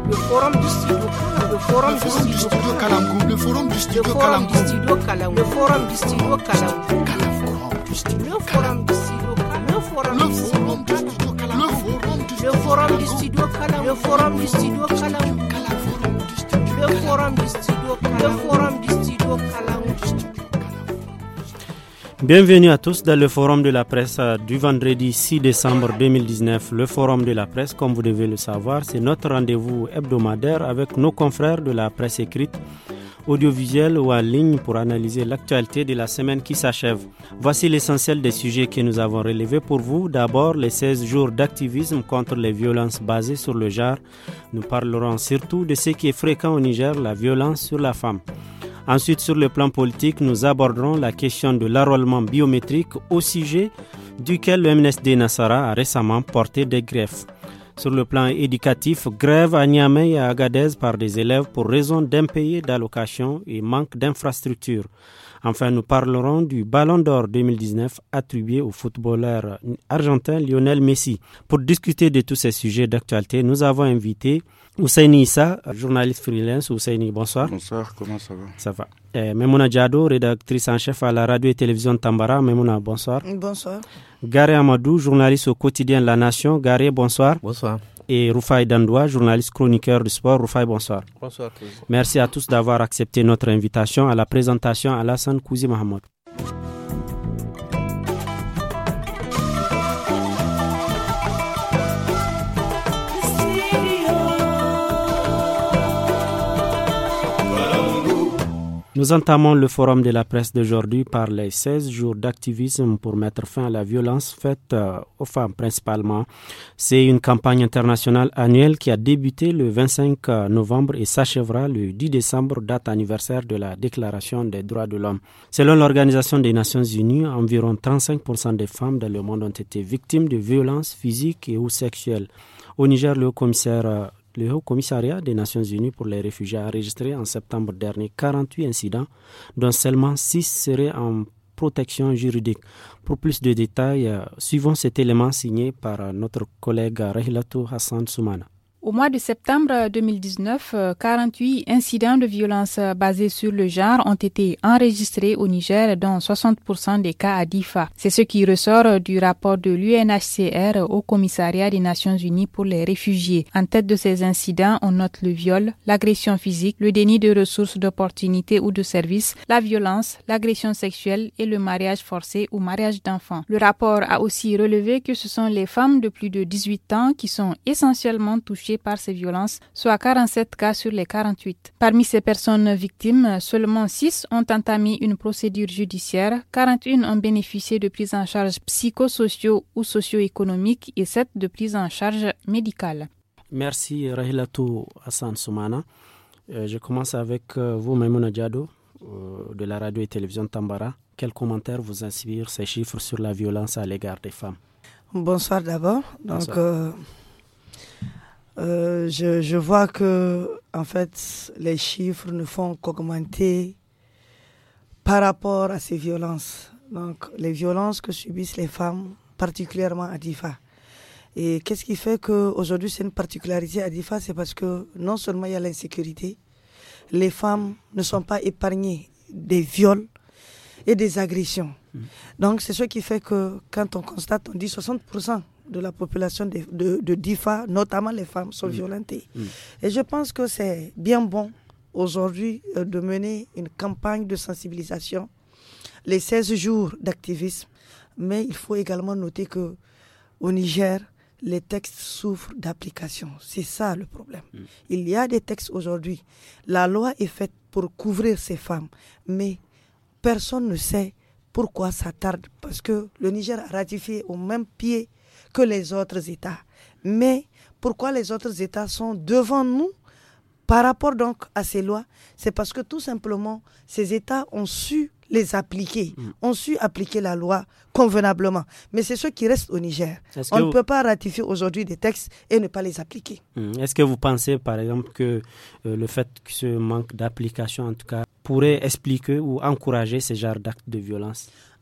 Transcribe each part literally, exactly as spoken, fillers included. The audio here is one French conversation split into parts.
Le forum du studio le forum du studio Kalamkou le forum du studio Kalamkou le forum du studio Kalamkou le forum du studio Kalamkou le forum du studio Kalamkou le forum du studio Kalamkou le forum du studio Kalamkou le forum du studio le forum du studio Kalamkou. Bienvenue à tous dans le forum de la presse du vendredi six décembre deux mille dix-neuf. Le forum de la presse, comme vous devez le savoir, c'est notre rendez-vous hebdomadaire avec nos confrères de la presse écrite, audiovisuelle ou en ligne pour analyser l'actualité de la semaine qui s'achève. Voici l'essentiel des sujets que nous avons relevés pour vous. D'abord, les seize jours d'activisme contre les violences basées sur le genre. Nous parlerons surtout de ce qui est fréquent au Niger, la violence sur la femme. Ensuite, sur le plan politique, nous aborderons la question de l'enrôlement biométrique au sujet duquel le M N S D Nassara a récemment porté des greffes. Sur le plan éducatif, grève à Niamey et à Agadez par des élèves pour raison d'impayés d'allocations et manque d'infrastructures. Enfin, nous parlerons du Ballon d'Or deux mille dix-neuf attribué au footballeur argentin Lionel Messi. Pour discuter de tous ces sujets d'actualité, nous avons invité Ousseini Issa, journaliste freelance. Ousseini, bonsoir. Bonsoir, comment ça va? Ça va. Eh, Memouna Diado, rédactrice en chef à la radio et télévision Tambara. Memouna, bonsoir. Bonsoir. Garé Amadou, journaliste au quotidien La Nation. Garé, bonsoir. Bonsoir. Et Rufai Dandoua, journaliste chroniqueur du sport. Rufai, bonsoir. Bonsoir. Merci à tous d'avoir accepté notre invitation. À la présentation, Alassane Kouzi Mahamoud. Nous entamons le forum de la presse d'aujourd'hui par les seize jours d'activisme pour mettre fin à la violence faite euh, aux femmes principalement. C'est une campagne internationale annuelle qui a débuté le vingt-cinq novembre et s'achèvera le dix décembre, date anniversaire de la Déclaration des droits de l'homme. Selon l'Organisation des Nations Unies, environ trente-cinq pour cent des femmes dans le monde ont été victimes de violences physiques et ou sexuelles. Au Niger, le commissaire euh, Le Haut Commissariat des Nations Unies pour les réfugiés a enregistré en septembre dernier quarante-huit incidents, dont seulement six seraient en protection juridique. Pour plus de détails, euh, suivons cet élément signé par euh, notre collègue Rahilatou Hassan Soumana. Au mois de septembre deux mille dix-neuf, quarante-huit incidents de violence basés sur le genre ont été enregistrés au Niger, dont soixante pour cent des cas à Difa. C'est ce qui ressort du rapport de l'U N H C R au Commissariat des Nations Unies pour les réfugiés. En tête de ces incidents, on note le viol, l'agression physique, le déni de ressources, d'opportunités ou de services, la violence, l'agression sexuelle et le mariage forcé ou mariage d'enfants. Le rapport a aussi relevé que ce sont les femmes de plus de dix-huit ans qui sont essentiellement touchées par ces violences, soit quarante-sept cas sur les quarante-huit. Parmi ces personnes victimes, seulement six ont entamé une procédure judiciaire, quarante et un ont bénéficié de prise en charge psychosociaux ou socio-économiques et sept de prise en charge médicale. Merci Rahilatou Hassan Soumana. Euh, je commence avec euh, vous, Maimouna Diado, euh, de la radio et télévision Tambara. Quels commentaires vous inspirent ces chiffres sur la violence à l'égard des femmes? Bonsoir d'abord. Donc, Bonsoir. Euh, Euh, je, je vois que en fait les chiffres ne font qu'augmenter par rapport à ces violences. Donc les violences que subissent les femmes, particulièrement à Difa. Et qu'est-ce qui fait qu'aujourd'hui c'est une particularité à Difa? C'est parce que non seulement il y a l'insécurité, les femmes ne sont pas épargnées des viols et des agressions. Mmh. Donc c'est ce qui fait que quand on constate, on dit soixante pour cent de la population de, de, de Difa, notamment les femmes, sont mmh. violentées. Mmh. Et je pense que c'est bien bon aujourd'hui euh, de mener une campagne de sensibilisation, les seize jours d'activisme, mais il faut également noter qu'au Niger, les textes souffrent d'application. C'est ça le problème. Mmh. Il y a des textes aujourd'hui. La loi est faite pour couvrir ces femmes, mais personne ne sait pourquoi ça tarde, parce que le Niger a ratifié au même pied que les autres États. Mais pourquoi les autres États sont devant nous par rapport donc à ces lois? C'est parce que tout simplement, ces États ont su les appliquer, mmh. ont su appliquer la loi convenablement. Mais c'est ce qui reste au Niger. Est-ce On ne vous... peut pas ratifier aujourd'hui des textes et ne pas les appliquer. Mmh. Est-ce que vous pensez, par exemple, que euh, le fait que ce manque d'application, en tout cas, pourrait expliquer ou encourager ce genre d'actes de violence?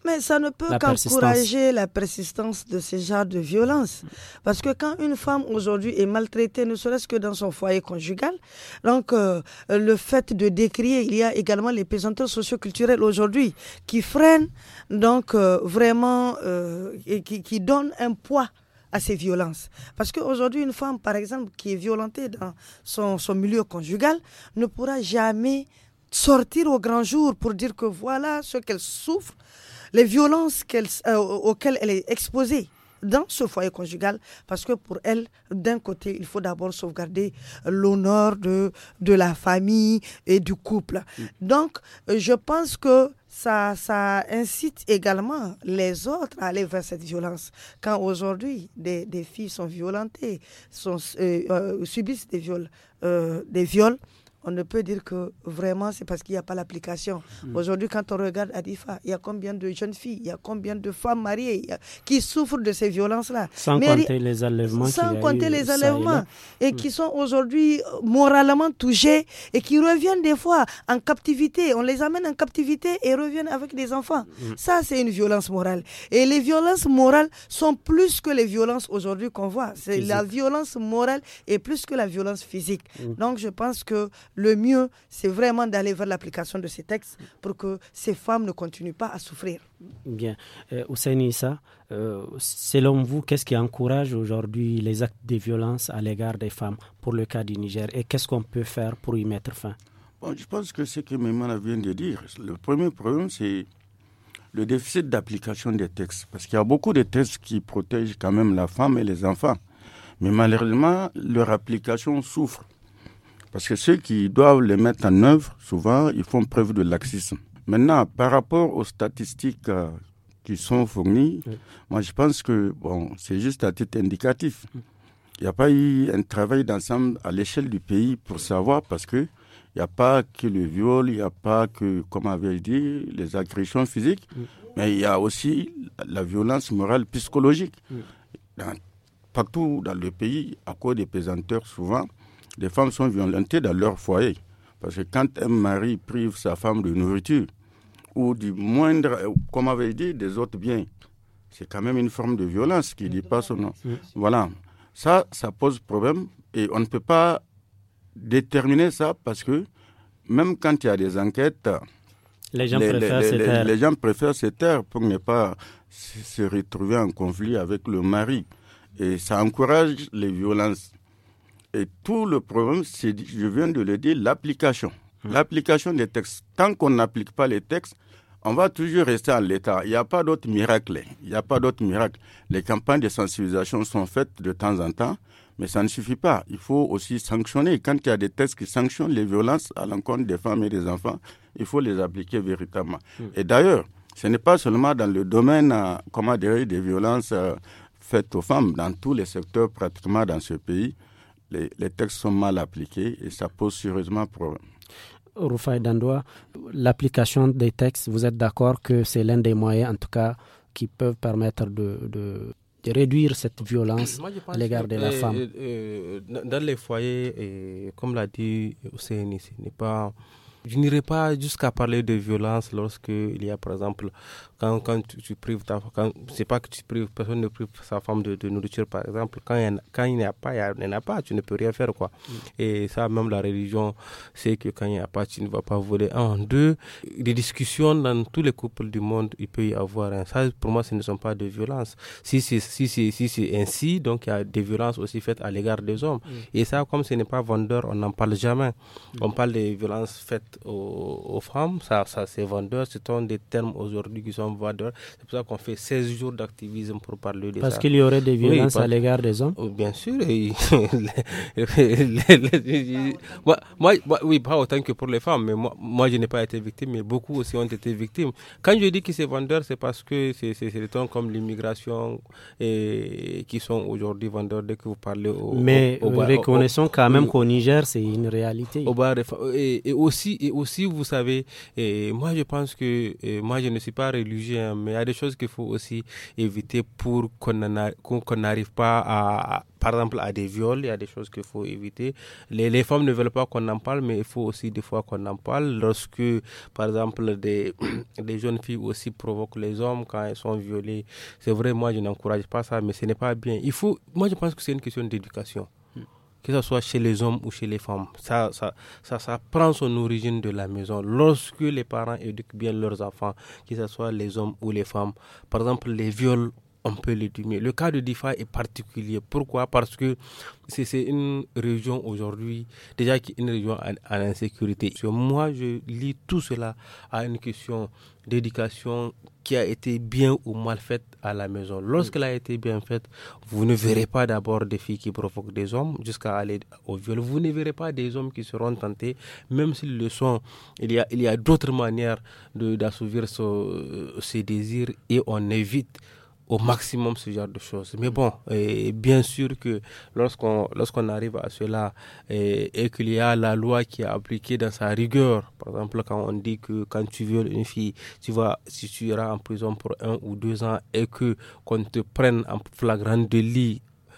Mais ça ne peut qu'encourager la persistance de ce genre de violence. Parce que quand une femme aujourd'hui est maltraitée, ne serait-ce que dans son foyer conjugal, donc euh, le fait de décrier, il y a également les pesanteurs socio-culturelles aujourd'hui qui freinent, donc euh, vraiment, euh, et qui, qui donnent un poids à ces violences. Parce qu'aujourd'hui, une femme, par exemple, qui est violentée dans son, son milieu conjugal, ne pourra jamais sortir au grand jour pour dire que voilà ce qu'elle souffre, les violences qu'elle, euh, auxquelles elle est exposée dans ce foyer conjugal, parce que pour elle, d'un côté, il faut d'abord sauvegarder l'honneur de, de la famille et du couple. Mmh. Donc, je pense que ça, ça incite également les autres à aller vers cette violence. Quand aujourd'hui, des, des filles sont violentées, sont, euh, euh, subissent des viols, euh, des viols, on ne peut dire que vraiment c'est parce qu'il n'y a pas l'application. Mmh. Aujourd'hui, quand on regarde Adifa, il y a combien de jeunes filles, il y a combien de femmes mariées a, qui souffrent de ces violences-là. Sans Mais, compter les enlèvements. Sans compter les enlèvements. Et, et mmh. qui sont aujourd'hui moralement touchés et qui reviennent des fois en captivité. On les amène en captivité et reviennent avec des enfants. Mmh. Ça, c'est une violence morale. Et les violences morales sont plus que les violences aujourd'hui qu'on voit. C'est la violence morale est plus que la violence physique. Mmh. Donc, je pense que le mieux, c'est vraiment d'aller vers l'application de ces textes pour que ces femmes ne continuent pas à souffrir. Bien. Euh, Ousseini Issa, euh, selon vous, qu'est-ce qui encourage aujourd'hui les actes de violence à l'égard des femmes pour le cas du Niger et qu'est-ce qu'on peut faire pour y mettre fin? Bon, je pense que ce que Maïmouna vient de dire, le premier problème, c'est le déficit d'application des textes. Parce qu'il y a beaucoup de textes qui protègent quand même la femme et les enfants. Mais malheureusement, leur application souffre. Parce que ceux qui doivent les mettre en œuvre, souvent, ils font preuve de laxisme. Maintenant, par rapport aux statistiques euh, qui sont fournies, oui. moi je pense que bon, c'est juste à titre indicatif. Il n'y a pas eu un travail d'ensemble à l'échelle du pays pour savoir, parce qu'il n'y a pas que le viol, il n'y a pas que, comme avait dit, les agressions physiques, oui. mais il y a aussi la violence morale psychologique. Oui. Dans, partout dans le pays, à cause des pesanteurs, souvent, les femmes sont violentées dans leur foyer. Parce que quand un mari prive sa femme de nourriture, ou du moindre, comme avait dit, des autres biens, c'est quand même une forme de violence qui ne dit pas son nom. Voilà. Ça, ça pose problème. Et on ne peut pas déterminer ça parce que même quand il y a des enquêtes, les gens, les, préfèrent, les, se les, taire. les gens préfèrent se taire pour ne pas se retrouver en conflit avec le mari. Et ça encourage les violences. Et tout le problème, c'est, je viens de le dire, l'application. Mmh. L'application des textes. Tant qu'on n'applique pas les textes, on va toujours rester en l'état. Il n'y a pas d'autre miracle. Il n'y a pas d'autre miracle. Les campagnes de sensibilisation sont faites de temps en temps, mais ça ne suffit pas. Il faut aussi sanctionner. Quand il y a des textes qui sanctionnent les violences à l'encontre des femmes et des enfants, il faut les appliquer véritablement. Mmh. Et d'ailleurs, ce n'est pas seulement dans le domaine, euh, comment dire, des violences euh, faites aux femmes. Dans tous les secteurs, pratiquement dans ce pays, Les, les textes sont mal appliqués et ça pose sérieusement problème. Rufai Dandoua, l'application des textes, vous êtes d'accord que c'est l'un des moyens, en tout cas, qui peuvent permettre de, de, de réduire cette violence Moi, à l'égard de la euh, femme euh, Dans les foyers, et, comme l'a dit Ousseini, ce n'est pas... Je n'irai pas jusqu'à parler de violence lorsqu'il y a, par exemple, quand, quand tu, tu prives ta femme, c'est pas que tu prives, personne ne prive sa femme de, de nourriture, par exemple. Quand il, quand il n'y a pas, il n'y en a pas, tu ne peux rien faire, quoi. Mm. Et ça, même la religion, c'est que quand il n'y a pas, tu ne vas pas voler. Un, deux, des discussions dans tous les couples du monde, il peut y avoir. Hein. Ça, pour moi, ce ne sont pas de violences. Si c'est, si c'est, si c'est ainsi, donc il y a des violences aussi faites à l'égard des hommes. Mm. Et ça, comme ce n'est pas vendeur, on n'en parle jamais. Mm. On parle des violences faites Aux, aux femmes, ça, ça c'est vendeur, ce sont des termes aujourd'hui qui sont vendeurs. C'est pour ça qu'on fait seize jours d'activisme pour parler de parce ça. Parce qu'il y aurait des violences oui, à l'égard des hommes. Bien sûr. Et moi, moi, moi, oui, pas autant que pour les femmes, mais moi, moi je n'ai pas été victime, mais beaucoup aussi ont été victimes. Quand je dis que c'est vendeur, c'est parce que c'est, c'est, c'est des termes comme l'immigration et, qui sont aujourd'hui vendeurs dès que vous parlez au. Mais au, au bar, reconnaissons au, quand même au, qu'au Niger, c'est une réalité. Au bar, et, et aussi, et aussi, vous savez, et moi je pense que, et moi je ne suis pas religieux, hein, mais il y a des choses qu'il faut aussi éviter pour qu'on n'arrive pas à, à, par exemple, à des viols. Il y a des choses qu'il faut éviter. Les, les femmes ne veulent pas qu'on en parle, mais il faut aussi des fois qu'on en parle. Lorsque, par exemple, des, des jeunes filles aussi provoquent les hommes quand elles sont violées, c'est vrai, moi je n'encourage pas ça, mais ce n'est pas bien. Il faut, moi je pense que c'est une question d'éducation. Que ce soit chez les hommes ou chez les femmes. Ça, ça, ça, ça prend son origine de la maison. Lorsque les parents éduquent bien leurs enfants, que ce soit les hommes ou les femmes, par exemple, les viols, on peut les diminuer. Le cas de Difa est particulier. Pourquoi? Parce que c'est, c'est une région aujourd'hui, déjà qui est une région en, en insécurité. Moi, je lis tout cela à une question d'éducation qui a été bien ou mal faite à la maison. Lorsqu'elle a été bien faite, vous ne verrez pas d'abord des filles qui provoquent des hommes jusqu'à aller au viol. Vous ne verrez pas des hommes qui seront tentés, même s'ils le sont. Il y a, il y a d'autres manières de, d'assouvir ce, ces désirs et on évite au maximum ce genre de choses. Mais bon, et bien sûr que lorsqu'on, lorsqu'on arrive à cela et, et qu'il y a la loi qui est appliquée dans sa rigueur, par exemple quand on dit que quand tu violes une fille, tu vas, si tu iras en prison pour un ou deux ans et que qu'on te prenne en flagrant délit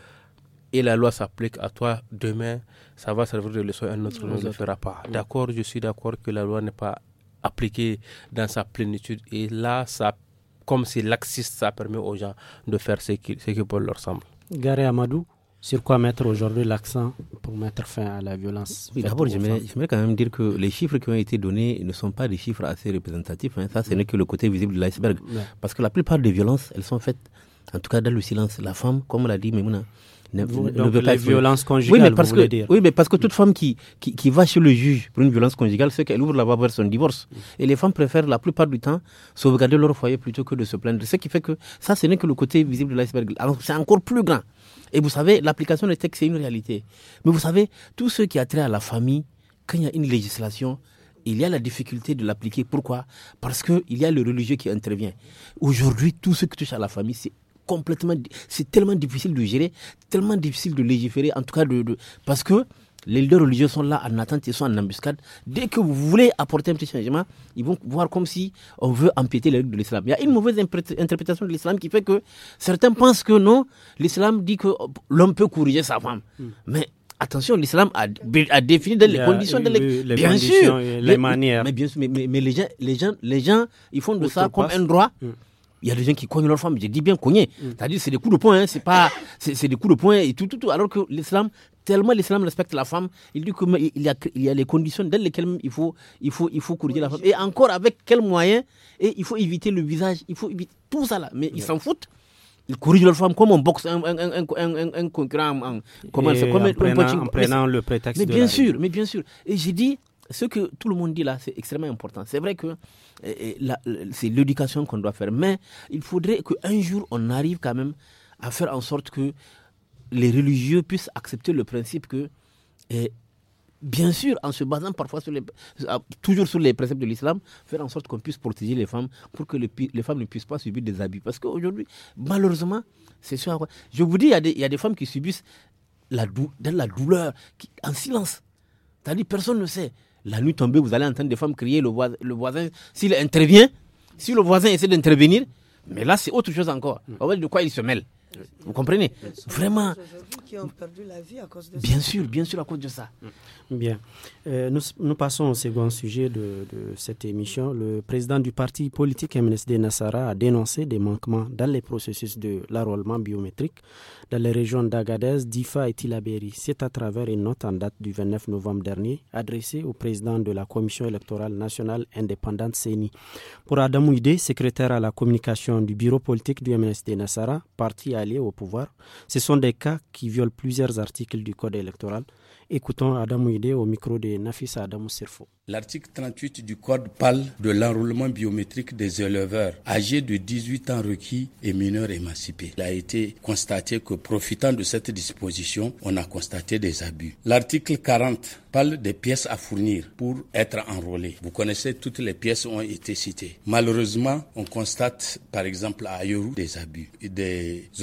et la loi s'applique à toi demain, ça va servir de leçon, un autre ne le fera pas. D'accord, je suis d'accord que la loi n'est pas appliquée dans sa plénitude et là, ça comme c'est laxiste, ça permet aux gens de faire ce qui, ce qui pour leur semble. Gary Amadou, sur quoi mettre aujourd'hui l'accent pour mettre fin à la violence? Oui, d'abord, j'aimerais, j'aimerais quand même dire que les chiffres qui ont été donnés ne sont pas des chiffres assez représentatifs. Hein. Ça, ce n'est que le côté visible de l'iceberg. Ouais. Parce que la plupart des violences, elles sont faites, en tout cas dans le silence. La femme, comme l'a dit Memouna, ne, vous, ne donc veut pas les violences conjugales, oui, mais parce vous voulez que, dire. Oui, mais parce que toute femme qui, qui, qui va chez le juge pour une violence conjugale, c'est qu'elle ouvre la voie vers son divorce. Mm. Et les femmes préfèrent la plupart du temps sauvegarder leur foyer plutôt que de se plaindre. Ce qui fait que ça, ce n'est que le côté visible de l'iceberg. Alors, c'est encore plus grand. Et vous savez, l'application des textes, c'est une réalité. Mais vous savez, tout ce qui a trait à la famille, quand il y a une législation, il y a la difficulté de l'appliquer. Pourquoi? Parce qu'il y a le religieux qui intervient. Aujourd'hui, tout ce qui touche à la famille, c'est complètement, c'est tellement difficile de gérer, tellement difficile de légiférer, en tout cas de, de parce que les leaders religieux sont là en attente, ils sont en embuscade. Dès que vous voulez apporter un petit changement, ils vont voir comme si on veut empiéter les règles de l'islam. Il y a une mauvaise interprétation de l'islam qui fait que certains pensent que non, l'islam dit que l'homme peut corriger sa femme. Mm. Mais attention, l'islam a, a défini dans les conditions, de les, les bien conditions sûr, et les mais, manières. Mais bien sûr, mais, mais, mais les gens, les gens, les gens, ils font de ça comme un droit. Mm. Il y a des gens qui cognent leur femme, je dis bien cogner. Mm. C'est-à-dire c'est des coups de poing, hein, c'est pas, c'est, c'est des coups de poing et tout, tout, tout. Alors que l'islam, tellement l'islam respecte la femme, il dit qu'il y a, il y a les conditions dans lesquelles il faut, il faut, il faut corriger la femme. Et encore avec quels moyens? Et il faut éviter le visage, il faut éviter tout ça là. Mais ils s'en foutent. Ils corrigent leur femme comme on boxe un, un, un, un, un, un concurrent. Un, comment c'est, comme en un, prenant, un en prenant le prétexte mais de bien la sûr, mais bien sûr. Et j'ai dit, ce que tout le monde dit là, c'est extrêmement important. C'est vrai que et, et, la, c'est l'éducation qu'on doit faire. Mais il faudrait qu'un jour, on arrive quand même à faire en sorte que les religieux puissent accepter le principe que, et, bien sûr, en se basant parfois sur les, toujours sur les préceptes de l'islam, faire en sorte qu'on puisse protéger les femmes pour que les, les femmes ne puissent pas subir des abus. Parce qu'aujourd'hui, malheureusement, c'est sûr. Je vous dis, il y a des, il y a des femmes qui subissent la, dans la douleur, qui, en silence. C'est-à-dire, personne ne sait. La nuit tombée, vous allez entendre des femmes crier, le voisin, le voisin s'il intervient, si le voisin essaie d'intervenir, mais là, c'est autre chose encore. On voit de quoi il se mêle. Vous comprenez? Vraiment. Qui ont perdu la vie à cause de bien ça. sûr, bien sûr, à cause de ça. Bien. Euh, nous, nous passons au second sujet de, de cette émission. Le président du parti politique M N S D Nassara a dénoncé des manquements dans les processus de l'enrôlement biométrique dans les régions d'Agadez, Difa et Tillabéri. C'est à travers une note en date du vingt-neuf novembre dernier adressée au président de la Commission électorale nationale indépendante C E N I. Pour Adamou Ide, secrétaire à la communication du bureau politique du M N S D Nassara, parti allié au pouvoir, ce sont des cas qui violent plusieurs articles du code électoral. Écoutons Adamou Ide au micro de Nafisa Adamou Sirfo. L'article trente-huit du Code parle de l'enrôlement biométrique des éleveurs âgés de dix-huit ans requis et mineurs émancipés. Il a été constaté que profitant de cette disposition, on a constaté des abus. L'article quarante parle des pièces à fournir pour être enrôlé. Vous connaissez, toutes les pièces ont été citées. Malheureusement, on constate par exemple à Ayoru des abus. Des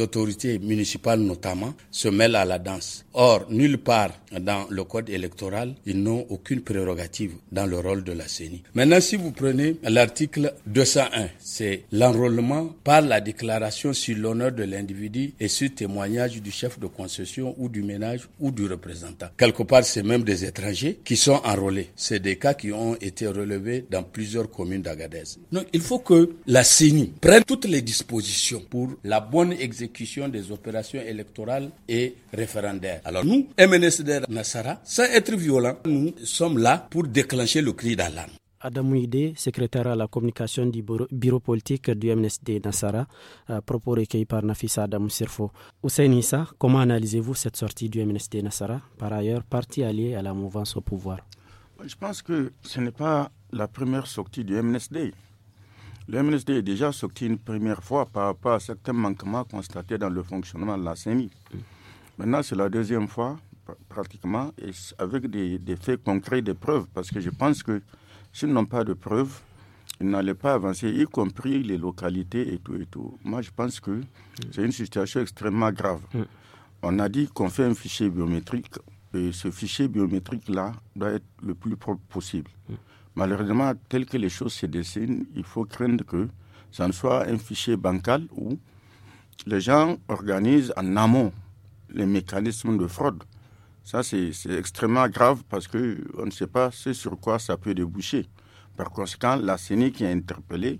autorités municipales notamment se mêlent à la danse. Or, nulle part dans le code électoral, ils n'ont aucune prérogative dans le rôle de la C E N I. Maintenant, si vous prenez l'article deux cent un, c'est l'enrôlement par la déclaration sur l'honneur de l'individu et sur témoignage du chef de concession ou du ménage ou du représentant. Quelque part, c'est même des étrangers qui sont enrôlés. C'est des cas qui ont été relevés dans plusieurs communes d'Agadez. Donc, il faut que la C E N I prenne toutes les dispositions pour la bonne exécution des opérations électorales et référendaires. Alors, nous, M N S D Nassara, sans être violents, nous sommes là pour déclencher le cri d'alarme. Adamou Ide, secrétaire à la communication du bureau, bureau politique du M N S D Nassara, euh, propos recueillis par Nafissa Adamou Sirfo. Hussein Issa, comment analysez-vous cette sortie du M N S D Nassara, par ailleurs parti allié à la mouvance au pouvoir? Je pense que ce n'est pas la première sortie du M N S D. Le M N S D est déjà sorti une première fois par rapport à certains manquements constatés dans le fonctionnement de la C E N I. Mm. Maintenant, c'est la deuxième fois, pratiquement, et avec des, des faits concrets, des preuves, parce que je pense que s'ils n'ont pas de preuves, ils n'allaient pas avancer, y compris les localités et tout et tout. Moi, je pense que mm. c'est une situation extrêmement grave. Mm. On a dit qu'on fait un fichier biométrique, et ce fichier biométrique-là doit être le plus propre possible. Mm. Malheureusement, tel que les choses se dessinent, il faut craindre que ça ne soit un fichier bancal où les gens organisent en amont les mécanismes de fraude. Ça, c'est, c'est extrêmement grave parce qu'on ne sait pas ce sur quoi ça peut déboucher. Par conséquent, la C E N I qui est interpellée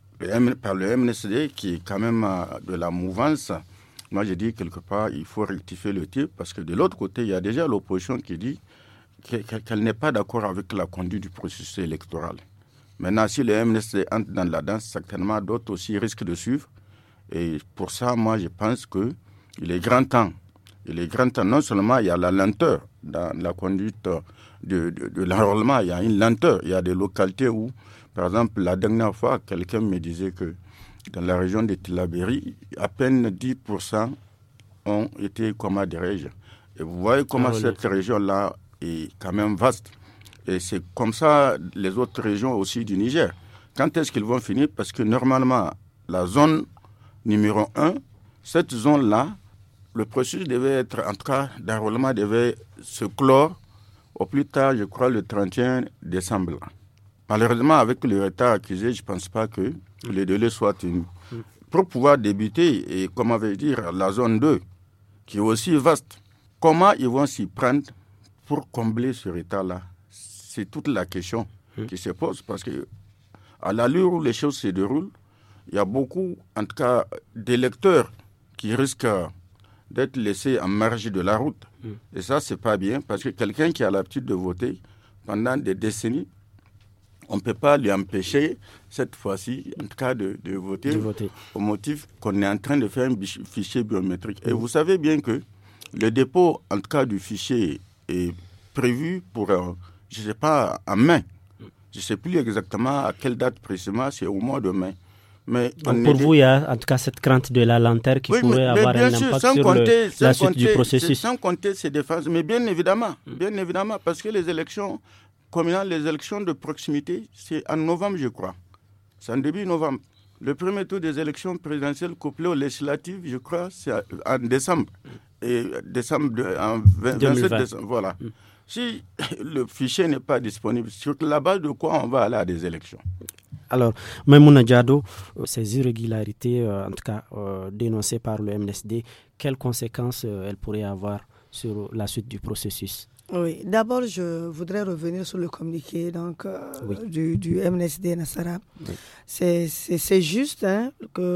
par le M N S D, qui est quand même de la mouvance, moi, je dis quelque part, il faut rectifier le tir parce que de l'autre côté, il y a déjà l'opposition qui dit qu'elle n'est pas d'accord avec la conduite du processus électoral. Maintenant, si le M N S D entre dans la danse, certainement d'autres aussi risquent de suivre. Et pour ça, moi, je pense qu'il est grand temps. Il est grand temps. Non seulement il y a la lenteur dans la conduite de, de, de l'enrôlement, il y a une lenteur. Il y a des localités où, par exemple, la dernière fois, quelqu'un me disait que dans la région de Tillabéri, à peine dix pour cent ont été, comment dirais-je. Et vous voyez comment ah, cette région-là est quand même vaste. Et c'est comme ça les autres régions aussi du Niger. Quand est-ce qu'ils vont finir? Parce que normalement, la zone numéro un, cette zone-là, le processus devait être, en tout cas, d'enrôlement devait se clore au plus tard, je crois, le trente et un décembre. Malheureusement, avec le retard accusé, je ne pense pas que les délais soient tenus. Pour pouvoir débuter, et comment veut dire, la zone deux, qui est aussi vaste, comment ils vont s'y prendre pour combler ce retard-là? C'est toute la question qui se pose, parce que à l'allure où les choses se déroulent, il y a beaucoup, en tout cas, d'électeurs qui risquent d'être laissés en marge de la route. Mm. Et ça, c'est pas bien, parce que quelqu'un qui a l'habitude de voter pendant des décennies, on ne peut pas lui empêcher, cette fois-ci, en tout cas, de, de, voter, de voter au motif qu'on est en train de faire un fichier biométrique. Mm. Et vous savez bien que le dépôt, en tout cas, du fichier est prévu pour, euh, je ne sais pas, en mai. Je ne sais plus exactement à quelle date précisément, c'est au mois de mai. Mais donc pour vous, il y a en tout cas cette crainte de la lenteur qui oui, pourrait mais, avoir mais un sûr, impact sur compter, le, la suite compter, du processus. Sans compter ces défenses, mais bien évidemment, bien évidemment, parce que les élections communales, les élections de proximité, c'est en novembre, je crois. C'est en début novembre. Le premier tour des élections présidentielles couplées aux législatives, je crois, c'est en décembre. Et décembre, de, en vingt, vingt-sept décembre, voilà. Mm. Si le fichier n'est pas disponible, sur la base de quoi on va aller à des élections? Alors, Maimouna Diado, ces irrégularités, euh, en tout cas euh, dénoncées par le M N S D, quelles conséquences euh, elles pourraient avoir sur la suite du processus? Oui, d'abord, je voudrais revenir sur le communiqué donc, euh, oui. du, du M N S D Nassara. Oui. C'est, c'est, c'est juste hein,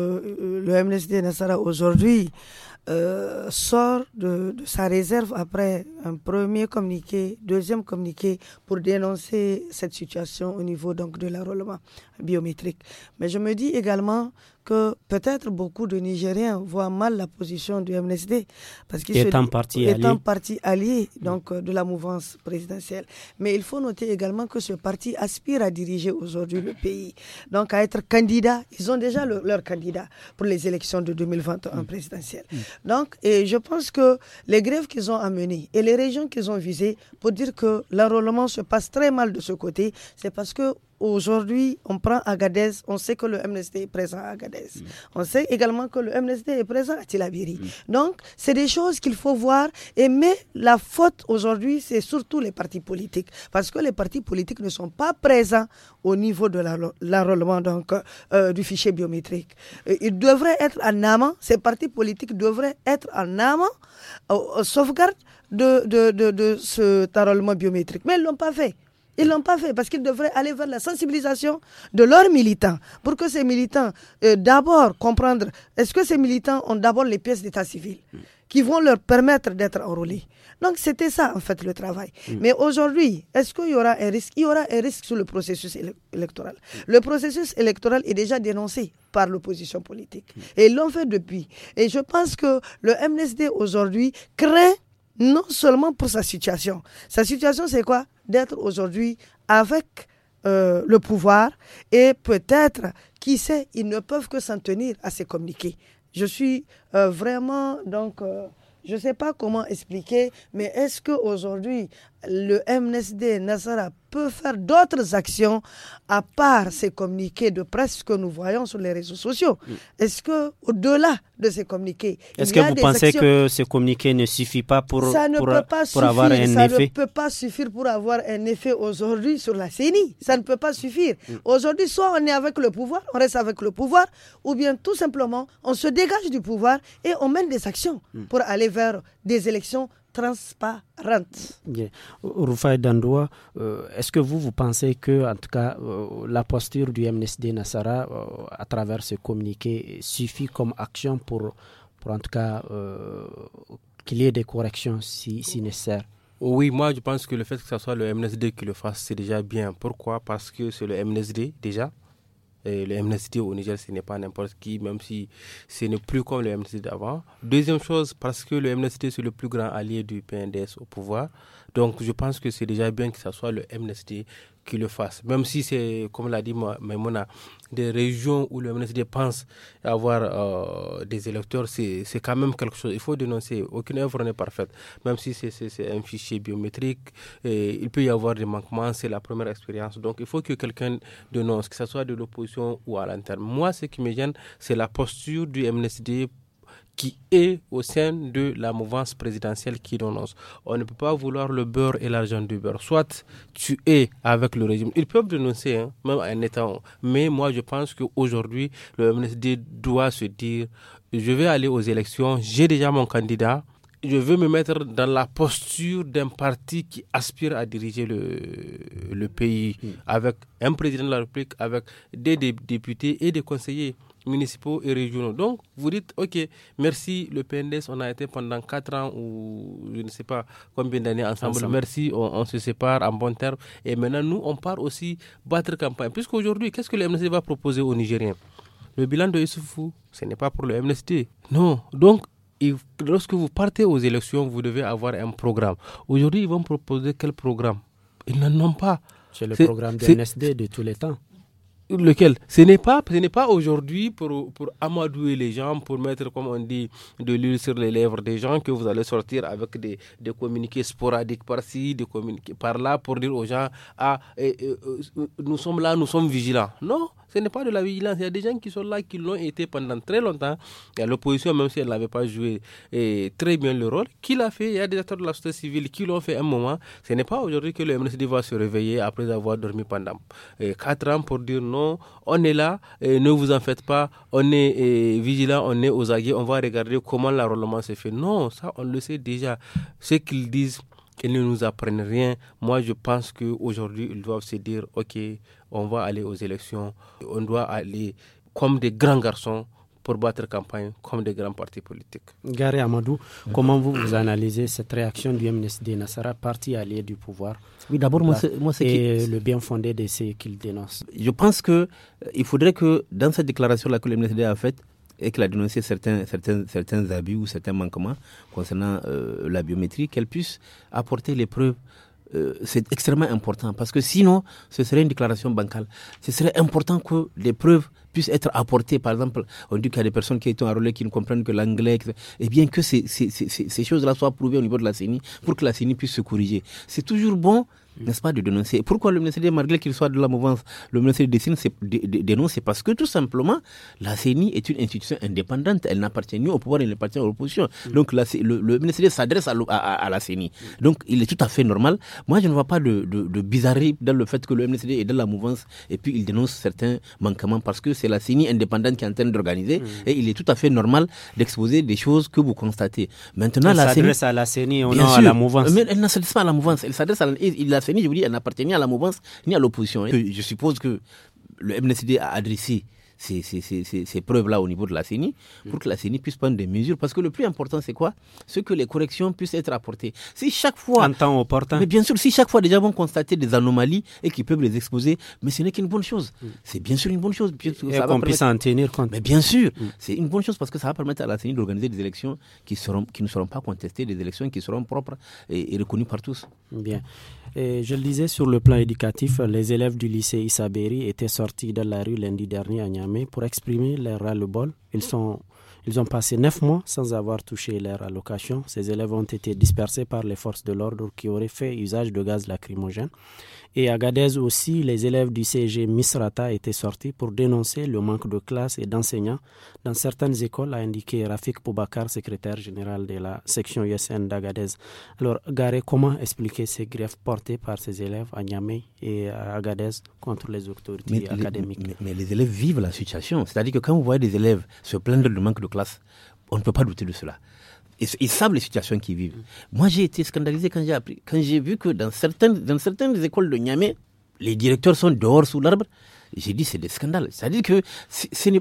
que le M N S D Nassara aujourd'hui euh, sort de, de sa réserve après un premier communiqué, deuxième communiqué pour dénoncer cette situation au niveau donc, de l'enrôlement biométrique. Mais je me dis également que peut-être beaucoup de Nigériens voient mal la position du M N S D parce qu'il étant parti allié, étant parti allié donc, de la mouvance présidentielle. Mais il faut noter également que ce parti aspire à diriger aujourd'hui le pays, donc à être candidat. Ils ont déjà le, leur candidat pour les élections de deux mille vingt et un mmh. présidentielles. Mmh. Donc, et je pense que les grèves qu'ils ont amenées et les régions qu'ils ont visées pour dire que l'enrôlement se passe très mal de ce côté, c'est parce que aujourd'hui, on prend Agadez, on sait que le M N S D est présent à Agadez. Mmh. On sait également que le M N S D est présent à Tillabéri. Mmh. Donc, c'est des choses qu'il faut voir. Et mais la faute aujourd'hui, c'est surtout les partis politiques. Parce que les partis politiques ne sont pas présents au niveau de l'enrôlement donc, euh, du fichier biométrique. Ils devraient être en amont, ces partis politiques devraient être en amont, aux sauvegarde de, de, de, de cet enrôlement biométrique. Mais ils ne l'ont pas fait. Ils ne l'ont pas fait parce qu'ils devraient aller vers la sensibilisation de leurs militants pour que ces militants, euh, d'abord, comprendre, est-ce que ces militants ont d'abord les pièces d'état civil qui vont leur permettre d'être enrôlés. Donc, c'était ça, en fait, le travail. Mm. Mais aujourd'hui, est-ce qu'il y aura un risque? Il y aura un risque sur le processus éle- électoral. Mm. Le processus électoral est déjà dénoncé par l'opposition politique. Mm. Et ils l'ont fait depuis. Et je pense que le M N S D, aujourd'hui, craint non seulement pour sa situation. Sa situation, c'est quoi? D'être aujourd'hui avec euh, le pouvoir et peut-être, qui sait, ils ne peuvent que s'en tenir à ces communiqués. Je suis euh, vraiment, donc, euh, je ne sais pas comment expliquer, mais est-ce qu'aujourd'hui, le M N S D, Nassara, peut faire d'autres actions à part ces communiqués de presse que nous voyons sur les réseaux sociaux? Mm. Est-ce qu'au-delà de ces communiqués, est-ce que vous pensez actions... que ces communiqués ne suffisent pas pour, ça ne pour, peut pas pour suffire, avoir un ça effet? Ça ne peut pas suffire pour avoir un effet aujourd'hui sur la C N I. Ça ne peut pas suffire. Mm. Aujourd'hui, soit on est avec le pouvoir, on reste avec le pouvoir, ou bien tout simplement, on se dégage du pouvoir et on mène des actions mm. pour aller vers des élections transparente. Bien. Rufai Dandoua, euh, est-ce que vous, vous pensez que, en tout cas, euh, la posture du M N S D Nassara, euh, à travers ce communiqué, suffit comme action pour, pour en tout cas, euh, qu'il y ait des corrections si, si nécessaire? Oui, moi, je pense que le fait que ce soit le M N S D qui le fasse, c'est déjà bien. Pourquoi? Parce que c'est le M N S D, déjà. Et le M N S D au Niger, ce n'est pas n'importe qui, même si ce n'est plus comme le M N S D d'avant. Deuxième chose, parce que le M N S D, c'est le plus grand allié du P N D S au pouvoir. Donc, je pense que c'est déjà bien que ce soit le M N S D qui le fasse. Même si c'est, comme l'a dit Maimouna, des régions où le M N S D pense avoir euh, des électeurs, c'est, c'est quand même quelque chose. Il faut dénoncer. Aucune œuvre n'est parfaite. Même si c'est, c'est, c'est un fichier biométrique, et il peut y avoir des manquements. C'est la première expérience. Donc, il faut que quelqu'un dénonce, que ce soit de l'opposition ou à l'interne. Moi, ce qui me gêne, c'est la posture du M N S D qui est au sein de la mouvance présidentielle qui dénonce. On ne peut pas vouloir le beurre et l'argent du beurre. Soit tu es avec le régime. Ils peuvent dénoncer, hein, même en étant... Mais moi, je pense qu'aujourd'hui, le M N S D doit se dire, je vais aller aux élections, j'ai déjà mon candidat, je veux me mettre dans la posture d'un parti qui aspire à diriger le, le pays, mmh. avec un président de la République, avec des députés et des conseillers municipaux et régionaux. Donc, vous dites, ok, merci le P N D S, on a été pendant quatre ans ou je ne sais pas combien d'années ensemble. ensemble. Merci, on, on se sépare en bon terme. Et maintenant, nous, on part aussi battre campagne. Puisqu'aujourd'hui, qu'est-ce que le M N S D va proposer aux Nigériens? Le bilan de Issoufou, ce n'est pas pour le M N S D. Non. Donc, il, lorsque vous partez aux élections, vous devez avoir un programme. Aujourd'hui, ils vont proposer quel programme? Ils n'en ont pas. C'est le c'est, programme du M N S D de tous les temps. Lequel? Ce n'est pas, ce n'est pas aujourd'hui pour, pour amadouer les gens, pour mettre, comme on dit, de l'huile sur les lèvres des gens que vous allez sortir avec des, des communiqués sporadiques par-ci, des communiqués par-là, pour dire aux gens, ah, eh, eh, nous sommes là, nous sommes vigilants. Non, ce n'est pas de la vigilance. Il y a des gens qui sont là, qui l'ont été pendant très longtemps. Il y a l'opposition, même si elle n'avait pas joué eh, très bien le rôle, qui l'a fait. Il y a des acteurs de la société civile qui l'ont fait un moment. Ce n'est pas aujourd'hui que le M N S D va se réveiller après avoir dormi pendant eh, quatre ans pour dire non. On est là, et ne vous en faites pas, on est et, vigilant, on est aux aguets, on va regarder comment l'enrôlement se fait. Non, ça on le sait déjà. Ce qu'ils disent, ils ne nous apprennent rien. Moi je pense qu'aujourd'hui ils doivent se dire, ok, on va aller aux élections, on doit aller comme des grands garçons pour battre campagne comme des grands partis politiques. Gary Amadou, mmh. comment vous, vous analysez cette réaction du M N S D Nassara, parti allié du pouvoir? Oui, d'abord, moi, c'est, moi, c'est et qui... le bien fondé de ce qu'il dénonce. Je pense que euh, il faudrait que dans cette déclaration là que le M N S D a faite et qu'elle a dénoncé certains, certains, certains abus ou certains manquements concernant euh, la biométrie, qu'elle puisse apporter les preuves. Euh, c'est extrêmement important parce que sinon, ce serait une déclaration bancale. Ce serait important que les preuves puissent être apportées. Par exemple, on dit qu'il y a des personnes qui sont enrôlées qui ne comprennent que l'anglais, et bien que ces, ces, ces, ces choses-là soient prouvées au niveau de la C E N I pour que la C E N I puisse se corriger. C'est toujours bon n'est-ce pas, de dénoncer. Pourquoi le ministère, malgré qu'il soit de la mouvance, le ministère décide, c'est, de, de, dénonce, c'est parce que tout simplement, la C E N I est une institution indépendante, elle n'appartient ni au pouvoir, elle n'appartient à l'opposition. Mm. Donc la, le, le ministère s'adresse à, à, à la C E N I. Mm. Donc il est tout à fait normal. Moi, je ne vois pas de, de, de bizarrerie dans le fait que le M N C D est dans la mouvance et puis il dénonce certains manquements parce que c'est la C E N I indépendante qui est en train d'organiser mm. et il est tout à fait normal d'exposer des choses que vous constatez. Maintenant, elle la s'adresse C E N I, à la C E N I ou non à la mouvance. Mais elle ne s'adresse pas à la mouvance, elle s'adresse à la, la C E N I, je vous dis, elle n'appartient ni à la mouvance ni à l'opposition. Je suppose que le M N C D a adressé ces, ces, ces, ces, ces preuves-là au niveau de la C E N I pour que la C E N I puisse prendre des mesures. Parce que le plus important, c'est quoi? C'est que les corrections puissent être apportées. Si chaque fois... En temps opportun. Mais bien sûr, si chaque fois, des gens vont constater des anomalies et qu'ils peuvent les exposer, mais ce n'est qu'une bonne chose. Mm. C'est bien sûr une bonne chose. Et ça qu'on puisse en tenir compte. Mais bien sûr, mm. c'est une bonne chose parce que ça va permettre à la C E N I d'organiser des élections qui, seront, qui ne seront pas contestées, des élections qui seront propres et, et reconnues par tous. Bien. Et je le disais, sur le plan éducatif, les élèves du lycée Issa Berry étaient sortis dans la rue lundi dernier à Niamey pour exprimer leur ras-le-bol. Ils, sont, ils ont passé neuf mois sans avoir touché leur allocation. Ces élèves ont été dispersés par les forces de l'ordre qui auraient fait usage de gaz lacrymogène. Et à Agadez aussi, les élèves du C G Misrata étaient sortis pour dénoncer le manque de classes et d'enseignants dans certaines écoles, a indiqué Rafik Boubacar, secrétaire général de la section U S N d'Agadez. Alors, Garé, comment expliquer ces griefs portés par ces élèves à Niamey et à Agadez contre les autorités mais académiques? les, mais, mais les élèves vivent la situation. C'est-à-dire que quand vous voyez des élèves se plaindre du manque de classes, on ne peut pas douter de cela. Ils, ils savent les situations qu'ils vivent. Mm. Moi, j'ai été scandalisé quand j'ai appris, quand j'ai vu que dans certaines, dans certaines écoles de Niamey, les directeurs sont dehors sous l'arbre. J'ai dit c'est des scandales. C'est-à-dire que c'est, c'est,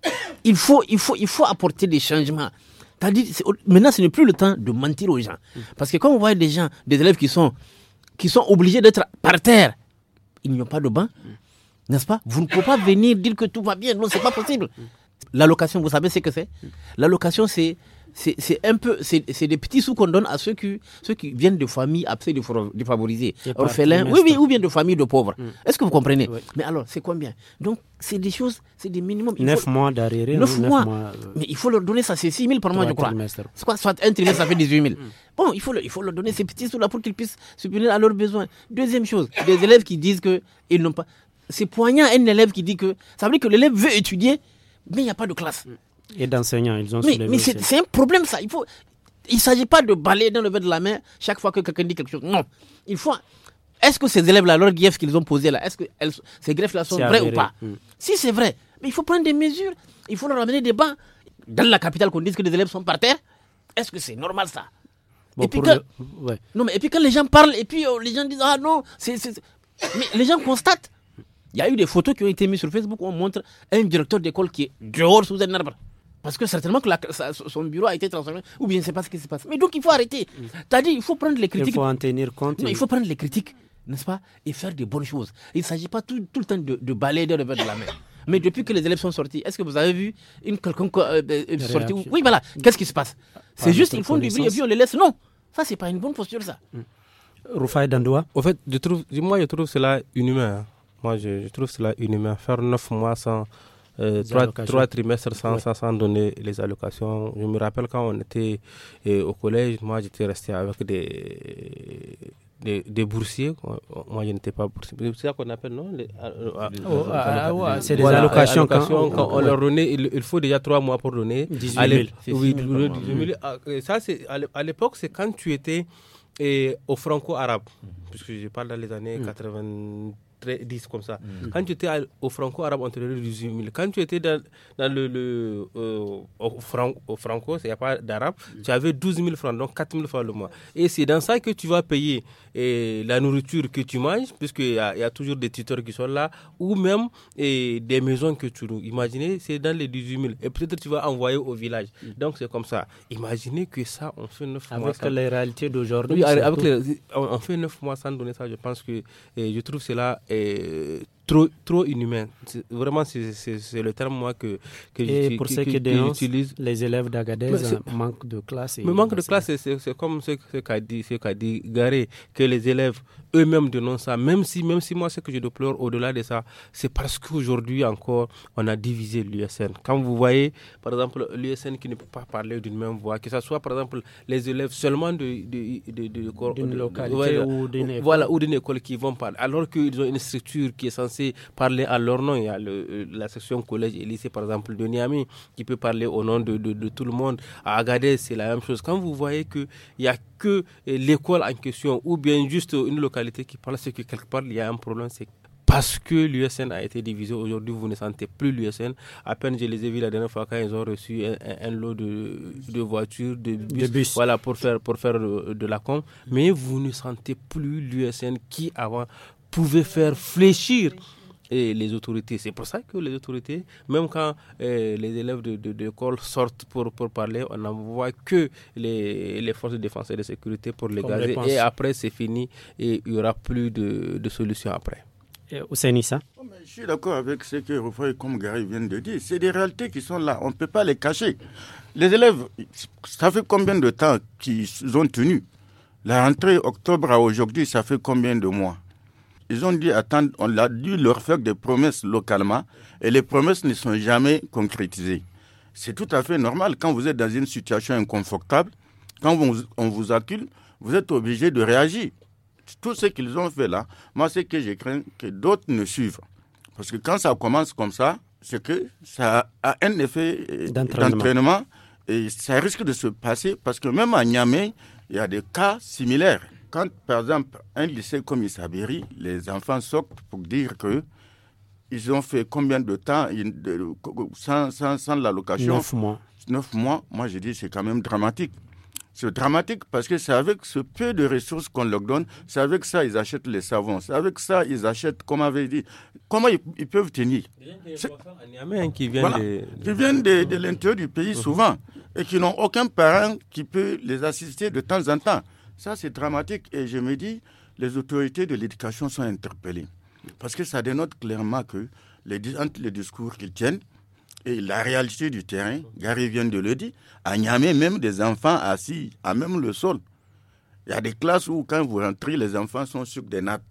il faut, il faut, il faut apporter des changements. C'est-à-dire, c'est, maintenant, ce n'est plus le temps de mentir aux gens. Mm. Parce que quand on voit des gens, des élèves qui sont, qui sont obligés d'être par terre, ils n'y ont pas de banc, mm. n'est-ce pas? Vous ne pouvez pas venir dire que tout va bien. Non, c'est pas possible. Mm. L'allocation, vous savez ce que c'est? L'allocation, c'est C'est, c'est un peu, c'est, c'est des petits sous qu'on donne à ceux qui, ceux qui viennent de familles assez défavorisées, orphelins, oui, oui, ou bien de familles de pauvres. Mm. Est-ce que vous comprenez? Oui. Mais alors, c'est combien? Donc, c'est des choses, c'est des minimums. Neuf mois d'arriéré. Neuf mois. mois euh... Mais il faut leur donner ça, c'est six mille par mois, je crois. C'est quoi? Soit un trimestre, ça fait dix-huit mille. Mm. Bon, il faut, le, il faut leur donner ces petits sous-là pour qu'ils puissent subvenir à leurs besoins. Deuxième chose, des élèves qui disent qu'ils n'ont pas. C'est poignant un élève qui dit que. Ça veut dire que l'élève veut étudier, mais il n'y a pas de classe. Mm. Et d'enseignants, ils ont mais, soulevé. Mais c'est, c'est un problème, ça. Il faut. Il ne s'agit pas de balayer dans le verre de la main chaque fois que quelqu'un dit quelque chose. Non. Il faut. Est-ce que ces élèves-là, leurs griefs qu'ils ont posés là, est-ce que elles, ces griefs-là sont vrais ou pas? mm. Si c'est vrai, mais il faut prendre des mesures. Il faut leur amener des bancs. Dans la capitale, qu'on dise que les élèves sont par terre, est-ce que c'est normal ça? Bon, et, puis quand, le... ouais. non, mais, et puis quand les gens parlent, et puis oh, les gens disent ah non, c'est, c'est... mais les gens constatent. Il y a eu des photos qui ont été mises sur Facebook où on montre un directeur d'école qui est dehors sous un arbre. Parce que certainement que la, sa, son bureau a été transformé, ou bien c'est pas ce qui se passe. Mais donc il faut arrêter. Mm. T'as dit, il faut prendre les critiques. Il faut en tenir compte. Non, et... il faut prendre les critiques, n'est-ce pas, et faire des bonnes choses. Il ne s'agit pas tout, tout le temps de, de balayer de revers de la main. Mais depuis que les élèves sont sortis, est-ce que vous avez vu une quelconque euh, euh, sortie où... Oui, voilà. Qu'est-ce qui se passe? C'est juste, ils font du bruit et puis on les laisse. Non, ça, c'est pas une bonne posture, ça. Mm. Rufai Dandoua. Au fait, je trouve, moi, je trouve cela inhumain. Hein. Moi, je, je trouve cela inhumain. Faire neuf mois sans. Euh, trois, trois trimestres sans, ouais. sans, sans donner les allocations. Je me rappelle quand on était euh, au collège, moi j'étais resté avec des, des, des boursiers. Moi je n'étais pas boursier. C'est ça qu'on appelle, non? Les, euh, oh, ah, ouais, c'est des voilà, allocations. allocations quand, quand on ouais. leur donnait, il, il faut déjà trois mois pour donner. dix-huit mille. Oui, dix-huit mille. Ça, c'est, à l'époque, c'est quand tu étais et, au franco-arabe, mm-hmm. puisque je parle dans les années mm. quatre-vingt-dix comme ça. Mm. Quand tu étais au franco-arabe, on te donnait dix-huit mille. Quand tu étais dans, dans le, le euh, au, fran, au franco, il n'y a pas d'arabe, mm. tu avais douze mille francs, donc quatre mille francs le mois. Et c'est dans ça que tu vas payer et, la nourriture que tu manges, puisqu'il y a, il y a toujours des tuteurs qui sont là, ou même et, des maisons que tu loues. Imaginez, c'est dans les dix-huit mille. Et peut-être tu vas envoyer au village. Mm. Donc c'est comme ça. Imaginez que ça, on fait neuf mois. Avec les réalités d'aujourd'hui. Oui, avec les, on fait neuf mois sans donner ça. Je pense que et, je trouve cela et, trop, trop inhumaine. C'est, vraiment, c'est, c'est, c'est le terme moi que, que, et que, pour que, ceux que, qui dénoncent, j'utilise. Les élèves d'Agadez manquent de classe. Et mais manque de classe, c'est, c'est, c'est comme ce, ce qu'a dit, ce qu'a dit Garé, que les élèves eux-mêmes dénoncent ça. Même si, même si moi, ce que je déplore au-delà de ça, c'est parce qu'aujourd'hui encore, on a divisé l'U S N. Quand vous voyez, par exemple, l'U S N qui ne peut pas parler d'une même voix, que ce soit par exemple les élèves seulement de, de, de, de, de d'une de, localité ouais, ou d'une école. Voilà, ou d'une école qui vont parler, alors qu'ils ont une structure qui est censée parler à leur nom. Il y a le, la section collège et lycée, par exemple, de Niamey, qui peut parler au nom de, de, de tout le monde. À Agadez, c'est la même chose. Quand vous voyez qu'il n'y a que l'école en question, ou bien juste une localité qui parle, c'est que quelque part, il y a un problème, c'est parce que l'U S N a été divisé. Aujourd'hui, vous ne sentez plus l'U S N. À peine, je les ai vus la dernière fois quand ils ont reçu un, un, un lot de, de voitures, de bus, de bus. Voilà, pour faire, pour faire de, de la com. Mais vous ne sentez plus l'U S N qui, avant, pouvait faire fléchir et les autorités. C'est pour ça que les autorités, même quand euh, les élèves de, de, de l'école sortent pour, pour parler, on n'envoie que les, les forces de défense et de sécurité pour les gazer. Et après, c'est fini et il n'y aura plus de, de solution après. Ousseinissa. Oh, je suis d'accord avec ce que Rufai comme Gary vient de dire. C'est des réalités qui sont là. On ne peut pas les cacher. Les élèves, ça fait combien de temps qu'ils ont tenu? La rentrée octobre à aujourd'hui, ça fait combien de mois? Ils ont dit attendre, on a dû leur faire des promesses localement et les promesses ne sont jamais concrétisées. C'est tout à fait normal. Quand vous êtes dans une situation inconfortable, quand on vous accule, vous êtes obligé de réagir. Tout ce qu'ils ont fait là, moi, c'est que je crains que d'autres ne suivent. Parce que quand ça commence comme ça, c'est que ça a un effet d'entraînement, d'entraînement et ça risque de se passer parce que même à Niamey, il y a des cas similaires. Quand, par exemple, un lycée comme Issaberi, les enfants sortent pour dire que ils ont fait combien de temps sans, sans, sans l'allocation? Neuf mois. Neuf mois, moi je dis c'est quand même dramatique. C'est dramatique parce que c'est avec ce peu de ressources qu'on leur donne, c'est avec ça ils achètent les savons, c'est avec ça ils achètent, comme on avait dit, comment ils, ils peuvent tenir. Qui viennent, voilà, de... qui viennent de, de l'intérieur du pays uh-huh. souvent et qui n'ont aucun parent qui peut les assister de temps en temps. Ça c'est dramatique et je me dis, les autorités de l'éducation sont interpellées parce que ça dénote clairement que les, entre les discours qu'ils tiennent et la réalité du terrain, Gary vient de le dire, à Niamey, même des enfants assis à même le sol. Il y a des classes où, quand vous rentrez, les enfants sont sur des nattes.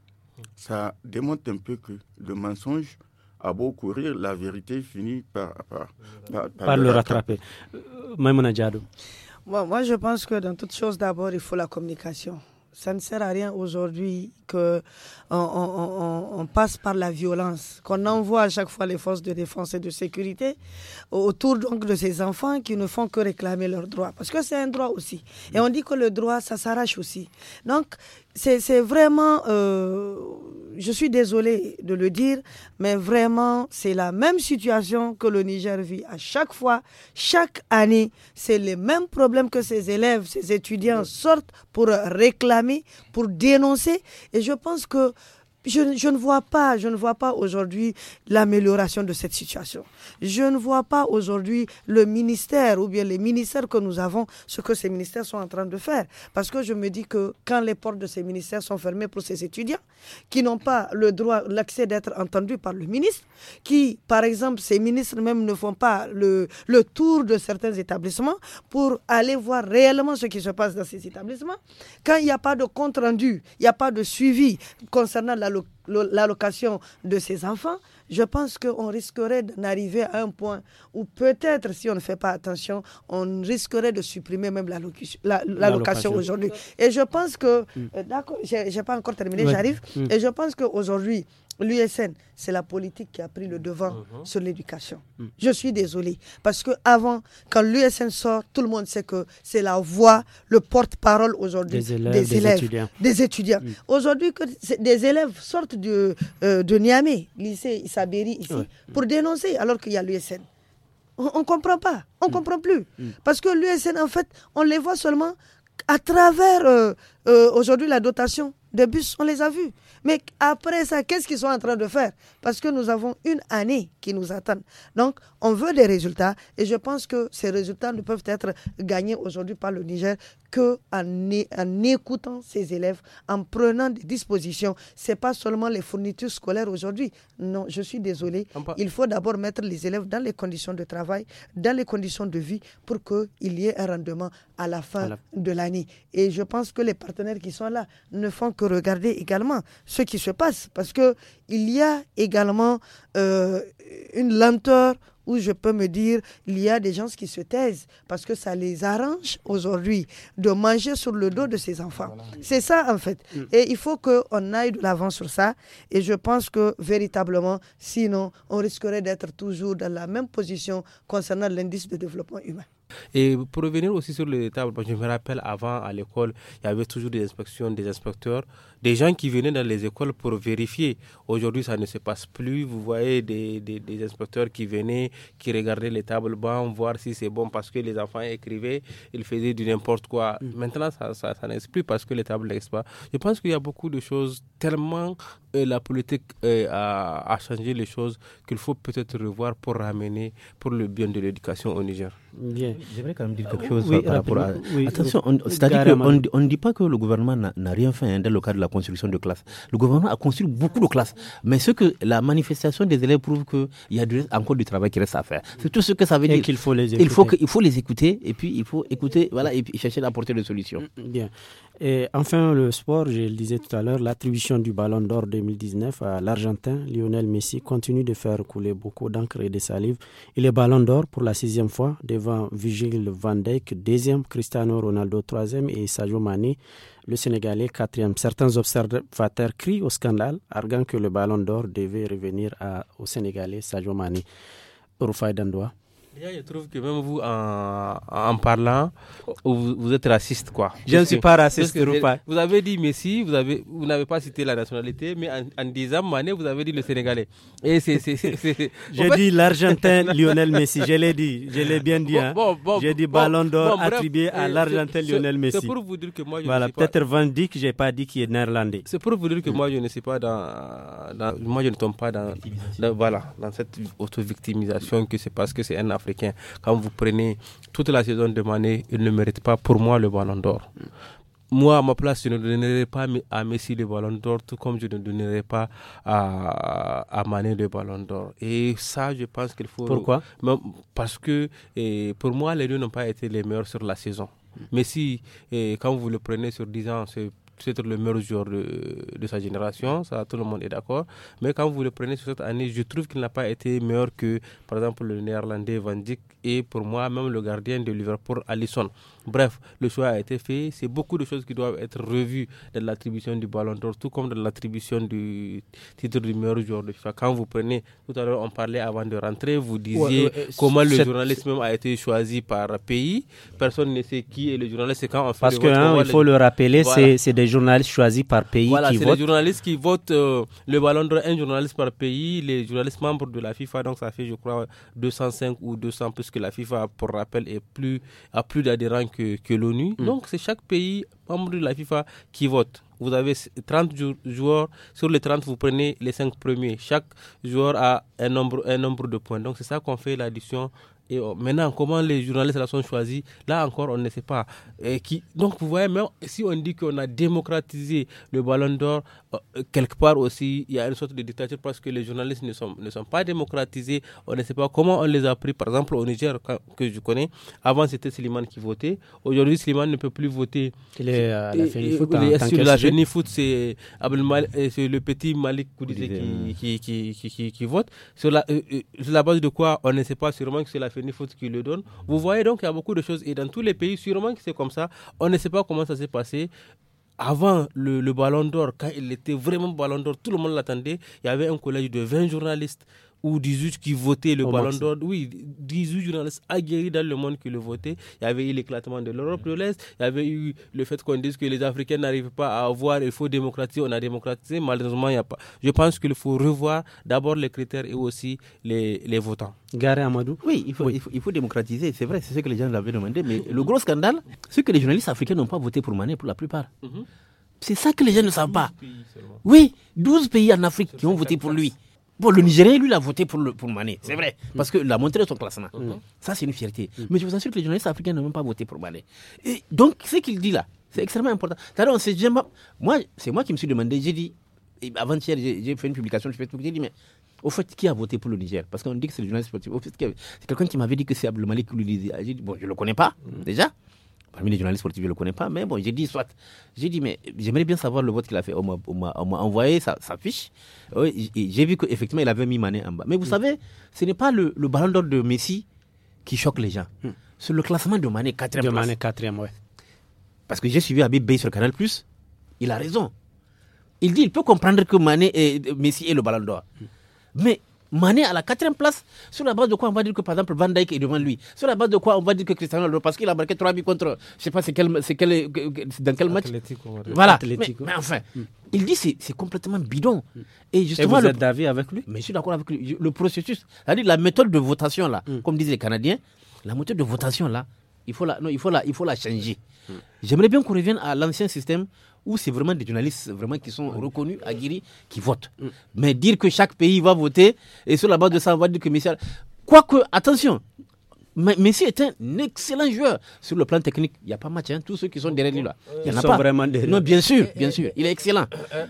Ça démontre un peu que le mensonge a beau courir, la vérité finit par, par, par, par, par le rattraper. rattraper. Maïmouna Diado. Bon, moi, je pense que dans toute chose, d'abord, il faut la communication. Ça ne sert à rien aujourd'hui qu'on on, on, on passe par la violence, qu'on envoie à chaque fois les forces de défense et de sécurité autour donc de ces enfants qui ne font que réclamer leurs droits. Parce que c'est un droit aussi. Et on dit que le droit, ça s'arrache aussi. Donc, c'est, c'est vraiment... Euh, je suis désolée de le dire, mais vraiment, c'est la même situation que le Niger vit à chaque fois, chaque année. C'est les mêmes problèmes que ces élèves, ces étudiants sortent pour réclamer, pour dénoncer. Et je pense que Je, je ne vois pas, je ne vois pas aujourd'hui l'amélioration de cette situation. Je ne vois pas aujourd'hui le ministère ou bien les ministères que nous avons, ce que ces ministères sont en train de faire. Parce que je me dis que quand les portes de ces ministères sont fermées pour ces étudiants, qui n'ont pas le droit, l'accès d'être entendus par le ministre, qui, par exemple, ces ministres même ne font pas le, le tour de certains établissements pour aller voir réellement ce qui se passe dans ces établissements, quand il n'y a pas de compte rendu, il n'y a pas de suivi concernant la l'allocation de ces enfants, je pense qu'on risquerait d'en arriver à un point où peut-être, si on ne fait pas attention, on risquerait de supprimer même l'allocation, la, l'allocation aujourd'hui. Et je pense que, mm. euh, d'accord, je n'ai pas encore terminé, ouais. j'arrive, mm. et je pense qu'aujourd'hui, l'U S N, c'est la politique qui a pris le devant uh-huh. sur l'éducation. Mm. Je suis désolée, parce qu'avant, quand l'U S N sort, tout le monde sait que c'est la voix, le porte-parole aujourd'hui des élèves, des, des élèves, étudiants. Des étudiants. Mm. Aujourd'hui, que des élèves sortent de, euh, de Niamey, lycée Issaberi, ici, ouais. pour dénoncer, alors qu'il y a l'U S N. On ne comprend pas, on ne mm. comprend plus. Mm. Parce que l'U S N, en fait, on les voit seulement à travers, euh, euh, aujourd'hui, la dotation des bus, on les a vus. Mais après ça, qu'est-ce qu'ils sont en train de faire? Parce que nous avons une année qui nous attend. Donc, on veut des résultats et je pense que ces résultats ne peuvent être gagnés aujourd'hui par le Niger qu'en en écoutant ces élèves, en prenant des dispositions. Ce n'est pas seulement les fournitures scolaires aujourd'hui. Non, je suis désolé. Il faut d'abord mettre les élèves dans les conditions de travail, dans les conditions de vie, pour qu'il y ait un rendement à la fin à la... de l'année. Et je pense que les partenaires qui sont là ne font que regarder également ce qui se passe, parce qu'il y a également euh, une lenteur où je peux me dire, il y a des gens qui se taisent parce que ça les arrange aujourd'hui de manger sur le dos de ses enfants. Voilà. C'est ça en fait. Mm. Et il faut qu'on aille de l'avant sur ça. Et je pense que véritablement, sinon, on risquerait d'être toujours dans la même position concernant l'indice de développement humain. Et pour revenir aussi sur les tables, je me rappelle avant à l'école, il y avait toujours des inspections, des inspecteurs, des gens qui venaient dans les écoles pour vérifier. Aujourd'hui, ça ne se passe plus. Vous voyez des, des, des inspecteurs qui venaient, qui regardaient les tables bancs, voir si c'est bon parce que les enfants écrivaient, ils faisaient du n'importe quoi. Mmh. Maintenant, ça, ça, ça n'existe plus parce que les tables n'existent pas. Je pense qu'il y a beaucoup de choses, tellement euh, la politique euh, a, a changé les choses qu'il faut peut-être revoir pour ramener pour le bien de l'éducation au Niger. Bien. J'aimerais quand même dire quelque chose oui, par rapport à... Oui, Attention, on, c'est-à-dire qu'on ne dit pas que le gouvernement n'a, n'a rien fait hein, dans le cadre de la construction de classes. Le gouvernement a construit beaucoup de classes. Mais ce que la manifestation des élèves prouve qu'il y a du, encore du travail qui reste à faire. C'est tout ce que ça veut et dire. Qu'il faut les écouter. Il faut, que, il faut les écouter et puis il faut écouter voilà, et puis chercher à apporter des solutions. Bien. Et enfin, le sport, je le disais tout à l'heure, l'attribution du Ballon d'Or deux mille dix-neuf à l'Argentin, Lionel Messi, continue de faire couler beaucoup d'encre et de salive. Il est Ballon d'Or pour la sixième fois devant Virgil van Dijk, deuxième, Cristiano Ronaldo, troisième et Sadio Mané, le Sénégalais, quatrième. Certains observateurs crient au scandale, arguant que le Ballon d'Or devait revenir à, au Sénégalais Sadio Mané. Rufai Dandoua. Je trouve que même vous, en, en parlant, vous, vous êtes raciste, quoi. Je ne suis pas raciste, Rufai. Vous avez dit Messi, vous, avez, vous n'avez pas cité la nationalité, mais en, en disant Mané, vous avez dit le Sénégalais. Et c'est, c'est, c'est, c'est... J'ai fait... dit l'Argentin Lionel Messi, je l'ai dit, je l'ai bien dit. Hein. Bon, bon, J'ai dit bon, Ballon d'Or bon, attribué bref, à l'Argentin c'est, Lionel Messi. C'est pour vous dire que moi, je voilà, ne sais pas... peut-être Van Dijk, je n'ai pas dit qu'il est néerlandais. C'est pour vous dire que moi, je ne sais pas dans... dans moi, je ne tombe pas dans, dans, voilà, dans cette auto-victimisation que c'est parce que c'est un Africain. Quand vous prenez toute la saison de Mané, il ne mérite pas pour moi le Ballon d'Or. Moi, à ma place, je ne donnerai pas à Messi le Ballon d'Or, tout comme je ne donnerai pas à, à Mané le Ballon d'Or. Et ça, je pense qu'il faut... Pourquoi ? Parce que et pour moi, les deux n'ont pas été les meilleurs sur la saison. Messi, et quand vous le prenez sur dix ans, c'est peut-être le meilleur joueur de, de sa génération, ça tout le monde est d'accord. Mais quand vous le prenez sur cette année, je trouve qu'il n'a pas été meilleur que, par exemple, le néerlandais Van Dijk et pour moi, même le gardien de Liverpool, Alisson. Bref, le choix a été fait. C'est beaucoup de choses qui doivent être revues dans l'attribution du Ballon d'Or, tout comme dans l'attribution du titre du meilleur joueur de FIFA. Quand vous prenez, tout à l'heure, on parlait avant de rentrer, vous disiez ouais, ouais, comment le journalisme même a été choisi par pays. Personne ne sait qui est le journaliste. C'est quand on fait Parce qu'il hein, faut les... le rappeler, voilà. c'est, c'est des journalistes choisis par pays voilà, qui votent. Voilà, c'est les journalistes qui votent euh, le Ballon d'Or, un journaliste par pays, les journalistes membres de la FIFA. Donc ça fait, je crois, deux cent cinq ou deux cents, puisque la FIFA, pour rappel, est plus, a plus d'adhérents que, que l'ONU. Mmh. Donc c'est chaque pays membre de la FIFA qui vote. Vous avez trente joueurs, sur les trente, vous prenez les cinq premiers. Chaque joueur a un nombre, un nombre de points. Donc c'est ça qu'on fait l'addition. Et oh, maintenant, comment les journalistes là sont choisis, là encore, on ne sait pas. Et qui, donc, vous voyez, même si on dit qu'on a démocratisé le Ballon d'Or, euh, quelque part aussi, il y a une sorte de dictature parce que les journalistes ne sont, ne sont pas démocratisés. On ne sait pas comment on les a pris. Par exemple, au Niger, que je connais, avant c'était Slimane qui votait. Aujourd'hui, Slimane ne peut plus voter. Il est à la Fénifoot. Sur la Fénifoot, c'est, c'est le petit Malik Koudizé qui, qui, qui, qui, qui, qui vote. Sur la, euh, sur la base de quoi, on ne sait pas, sûrement que c'est la Fénifoot qui le donne. Vous voyez donc qu'il y a beaucoup de choses et dans tous les pays, sûrement que c'est comme ça. On ne sait pas comment ça s'est passé. Avant le, le Ballon d'Or, quand il était vraiment Ballon d'Or, tout le monde l'attendait. Il y avait un collège de vingt journalistes ou dix-huit qui votaient le Au Ballon d'Or. Oui, dix-huit journalistes aguerris dans le monde qui le votaient. Il y avait eu l'éclatement de l'Europe de l'Est. Il y avait eu le fait qu'on dise que les Africains n'arrivent pas à avoir, il faut démocratiser. On a démocratisé. Malheureusement, il n'y a pas. Je pense qu'il faut revoir d'abord les critères et aussi les, les votants. Garé Amadou. Oui, il faut, oui. Il, faut, il faut démocratiser. C'est vrai, c'est ce que les gens l'avaient demandé. Mais le gros scandale, c'est que les journalistes africains n'ont pas voté pour Mané pour la plupart. Mm-hmm. C'est ça que les gens ne savent pas. Oui, douze pays en Afrique qui ont voté pour lui. Bon, le Nigérien, lui, il a voté pour, le, pour Mané, c'est vrai, parce qu'il a montré son classement. Mm. Ça, c'est une fierté. Mm. Mais je vous assure que les journalistes africains n'ont même pas voté pour Mané. Et donc, ce qu'il dit là, c'est extrêmement important. On s'est jamais... Moi, c'est moi qui me suis demandé, j'ai dit, avant-hier, j'ai, j'ai fait une publication sur Facebook, j'ai dit, mais au fait, qui a voté pour le Niger? Parce qu'on dit que c'est le journaliste sportif. Au fait, c'est quelqu'un qui m'avait dit que c'est Abdel Malik qui lui disait. J'ai dit, bon, je ne le connais pas, mm. déjà. Parmi les journalistes sportifs, je ne le connais pas. Mais bon, j'ai dit, soit. J'ai dit, mais j'aimerais bien savoir le vote qu'il a fait. On m'a, on m'a, on m'a envoyé sa, sa fiche. Oui, j'ai vu qu'effectivement, il avait mis Mané en bas. Mais vous mm. savez, ce n'est pas le, le ballon d'or de Messi qui choque les gens. Mm. C'est le classement de Mané, quatrième place. De Mané, quatrième, ouais. Parce que j'ai suivi Habib Bey sur Canal plus. Il a raison. Il dit, il peut comprendre que Mané et Messi est le ballon d'or. Mm. Mais Mané à la quatrième place, sur la base de quoi on va dire que par exemple Van Dijk est devant lui? Sur la base de quoi on va dire que Cristiano Ronaldo, parce qu'il a marqué trois buts contre, je ne sais pas c'est quel, c'est quel, dans quel match. Atlético, voilà. Atlético. Mais, mais enfin, mm. il dit c'est c'est complètement bidon. Mm. Et justement, et vous le, êtes d'avis avec lui? Mais je suis d'accord avec lui. Le processus, c'est-à-dire la méthode de votation là, mm. comme disent les Canadiens, la méthode de votation là, il faut la, non, il faut la, il faut la changer. Mm. J'aimerais bien qu'on revienne à l'ancien système où c'est vraiment des journalistes vraiment qui sont reconnus, aguerris, qui votent. Mm. Mais dire que chaque pays va voter, et sur la base de ça, on va dire que Messi... Quoique, attention, Messi est un excellent joueur. Sur le plan technique, il n'y a pas match, hein. Tous ceux qui sont derrière lui là, il n'y en a sont pas. Vraiment derrière. Non, bien sûr, bien sûr, il est excellent.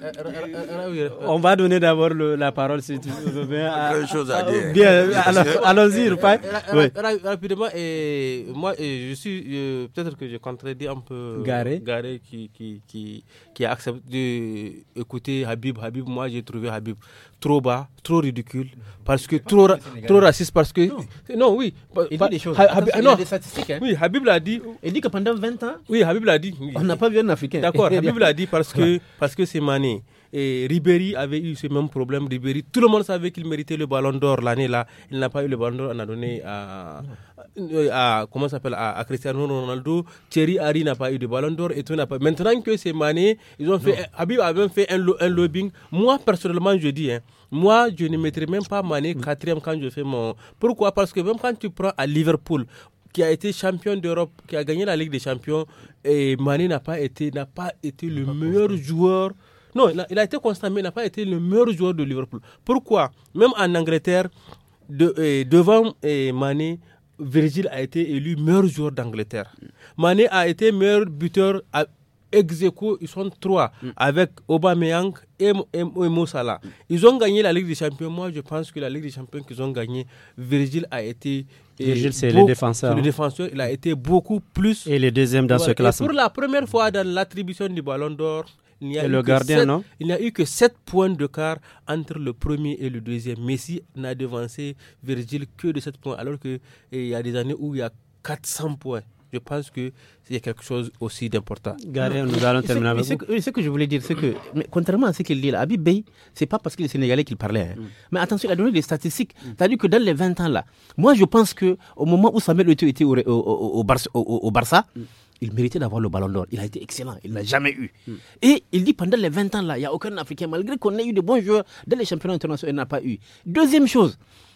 On va donner d'abord le, la parole si tu veux bien. À, Quelque chose à dire. Bien, alors, allons-y, Rufai. Oui. Rapidement, et moi, et je suis euh, peut-être que je contredis un peu Garé, Garé qui qui qui qui a accepté d'écouter Habib. Habib, moi, j'ai trouvé Habib trop bas, trop ridicule, parce que trop ra- trop raciste, parce que non, non oui. Il dit des choses. Ha- Habib, il non. a des statistiques. Hein. Oui, Habib l'a dit. Il dit que pendant vingt ans, oui, Habib l'a dit. Oui. On n'a pas vu un Africain. D'accord, Habib l'a dit parce que parce que c'est Mané. Et Ribéry avait eu ce même problème. Ribéry, tout le monde savait qu'il méritait le ballon d'or l'année là. Il n'a pas eu le ballon d'or, on a donné à, à, à comment ça s'appelle, à, à Cristiano Ronaldo. Thierry Henry n'a pas eu de ballon d'or et tout n'a pas. Maintenant que c'est Mané, ils ont fait. Habib a même fait un, lo, un lobbying. Moi personnellement, je dis, hein, moi je ne mettrai même pas Mané quatrième quand je fais mon. Pourquoi? Parce que même quand tu prends à Liverpool, qui a été champion d'Europe, qui a gagné la Ligue des Champions, et Mané n'a pas été, n'a pas été le meilleur constant. joueur. Non, il a, il a été constant, mais il n'a pas été le meilleur joueur de Liverpool. Pourquoi? Même en Angleterre, de, eh, devant eh, Mané, Virgil a été élu meilleur joueur d'Angleterre. Mané a été meilleur buteur à ex aequo, ils sont trois, mm. avec Aubameyang et, et, et Mo Salah. Ils ont gagné la Ligue des Champions. Moi, je pense que la Ligue des Champions qu'ils ont gagné, Virgil a été... Virgil, c'est le défenseur. Le défenseur, il a été beaucoup plus... Et le deuxième dans voilà. ce classement. Et pour la première fois dans l'attribution du Ballon d'Or, il n'y a, et eu, le que gardien, sept, non il n'y a eu que sept points d'écart entre le premier et le deuxième. Messi n'a devancé Virgil que de sept points, alors qu'il y a des années où il y a quatre cents points. Je pense que c'est quelque chose aussi d'important. Gardien, nous allons terminer avec vous. Ce, ce que je voulais dire, c'est que, mais contrairement à ce qu'il dit là, Habib Bey, c'est pas parce qu'il est sénégalais qu'il parlait. Hein. Mm. Mais attention, il a donné des statistiques. Mm. C'est-à-dire que dans les vingt ans là, moi je pense qu'au moment où Samuel Eto'o était au, au, au, au, Barça, au, au Barça, mm. il méritait d'avoir le ballon d'or. Il a été excellent. Il ne l'a jamais eu. Mm. Et il dit pendant les vingt ans là, il n'y a aucun Africain, malgré qu'on ait eu de bons joueurs dans les championnats internationaux, il n'a pas eu. Deuxième chose,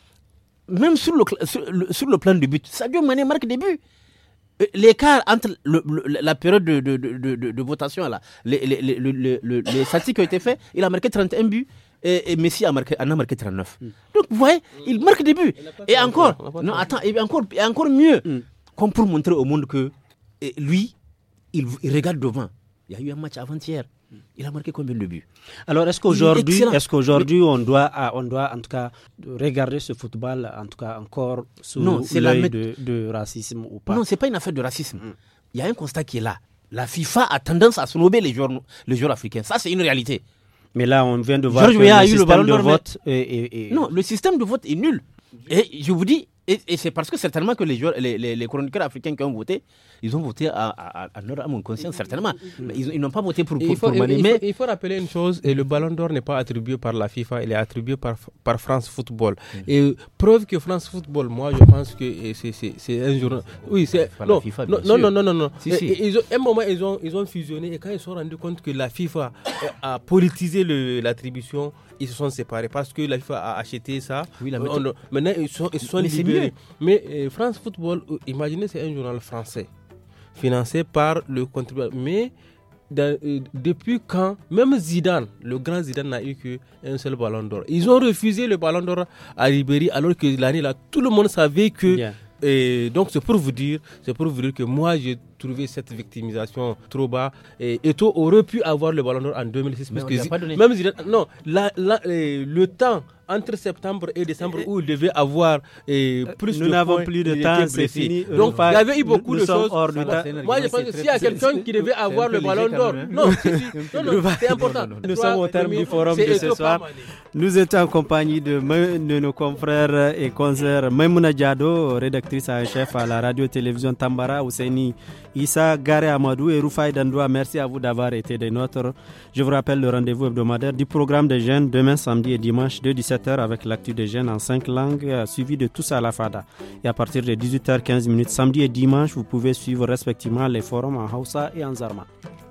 même sur le, sur le, sur le plan du but, Sadio Mané marque des buts. L'écart entre le, le, la période de, de, de, de, de votation, là, les, les, les, les, les, les statistiques qui ont été faites, il a marqué trente et un buts et, et Messi a marqué, en a marqué trente-neuf. Mm. Donc vous voyez, il marque des buts. Et encore, non, attends, et encore, et encore mieux, mm. comme pour montrer au monde que et lui, il, il regarde devant. Il y a eu un match avant-hier. Il a marqué combien de buts? Alors, est-ce qu'aujourd'hui, est est-ce qu'aujourd'hui on, doit, on doit en tout cas regarder ce football en tout cas encore sous non, l'œil met... de, de racisme ou pas? Non, c'est pas une affaire de racisme. Mm. Il y a un constat qui est là. La FIFA a tendance à snober les joueurs, les joueurs africains. Ça, c'est une réalité. Mais là, on vient de voir George que le système le de vote est, est, est... Non, le système de vote est nul. Et je vous dis, et, et c'est parce que certainement que les, joueurs, les, les, les chroniqueurs africains qui ont voté, ils ont voté à, à, à leur âme en conscience, certainement. Mais ils, ils n'ont pas voté pour, pour, faut, pour Mané. Il, mais... il, faut, il faut rappeler une chose, et le Ballon d'Or n'est pas attribué par la FIFA, il est attribué par, par France Football. Mm. Et preuve que France Football, moi je pense que c'est, c'est, c'est un journal... Oui, c'est... Non, FIFA, non, non, non, non, non, non. Si, et, si. Et, ils ont, un moment, ils ont, ils ont fusionné, et quand ils se sont rendus compte que la FIFA a politisé le, l'attribution, ils se sont séparés parce que la FIFA a acheté ça. Oui, la on, maintenant, ils sont, ils sont mais libérés. Mais euh, France Football, euh, imaginez, c'est un journal français financé par le contribuable. Mais dans, euh, depuis quand, même Zidane, le grand Zidane n'a eu qu'un seul ballon d'or. Ils ont refusé le ballon d'or à Ribéry alors que l'année là, tout le monde savait que... Yeah. Et donc c'est pour vous dire, c'est pour vous dire que moi j'ai trouvé cette victimisation trop bas. Et Eto'o aurait pu avoir le ballon d'or en deux mille six. Mais parce on que pas donné. même Zidane, non, la, la, eh, le temps entre septembre et décembre où il devait avoir eh, plus nous de n'avons points, plus de il temps, était c'est blessé. fini. Donc il y avait eu beaucoup nous, de nous choses. Hors du temps. Moi je pense que s'il y a quelqu'un qui devait avoir le ballon d'or, non, si, si, non, non, c'est important. Nous sommes au terme du forum de ce soir. Nous étions en compagnie de, de nos confrères et consoeurs Maimouna Diado, rédactrice en chef à la radio-télévision Tambara, Ousseini Issa, Gare Amadou et Rufai Dandoua. Merci à vous d'avoir été des nôtres. Je vous rappelle le rendez-vous hebdomadaire du programme des jeunes demain samedi et dimanche de dix-sept heures avec l'actu des jeunes en cinq langues suivi de tous à la Fada. Et à partir de dix-huit heures quinze samedi et dimanche, vous pouvez suivre respectivement les forums en Hausa et en Zarma.